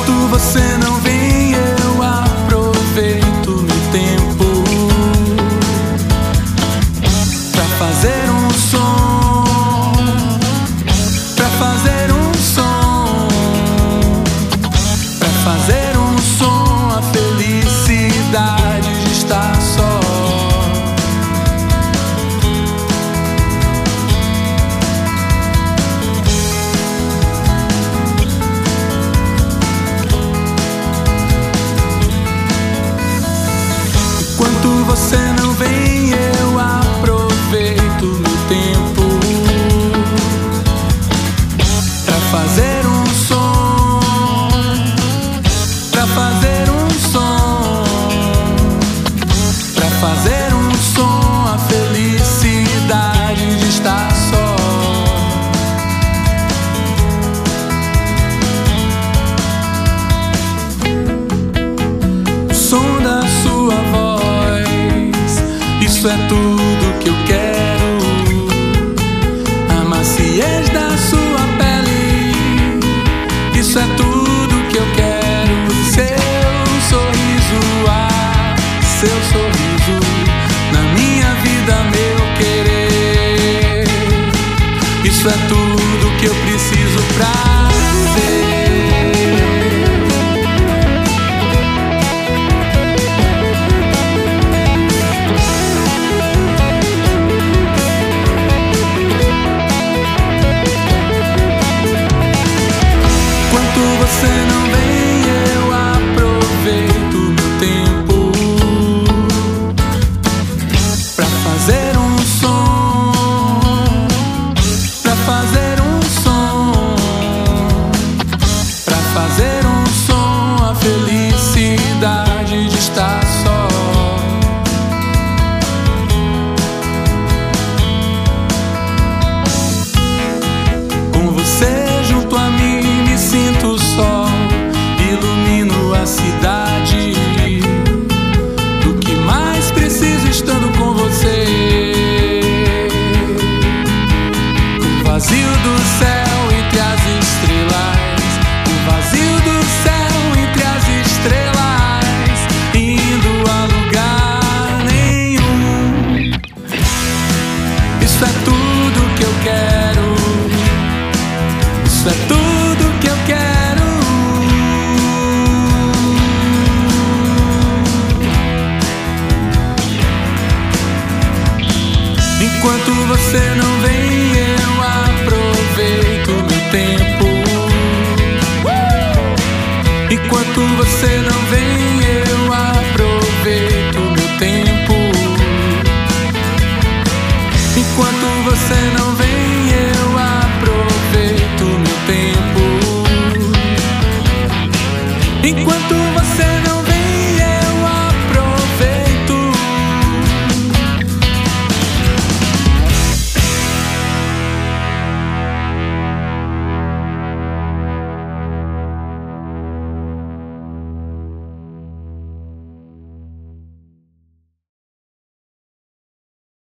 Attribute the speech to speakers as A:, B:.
A: Enquanto você não vem, eu aproveito meu tempo pra fazer um som, pra fazer um som, pra fazer um som. A felicidade de estar só. Enquanto você não vem, eu aproveito meu tempo pra fazer um som, pra fazer um som, pra fazer um som. A felicidade de estar só. O som da sua voz, isso é tudo que eu quero. A maciez da sua pele, isso é tudo que eu quero. Seu sorriso, seu sorriso, na minha vida, meu querer. Isso é tudo que eu preciso pra ser. Enquanto você não vem, eu aproveito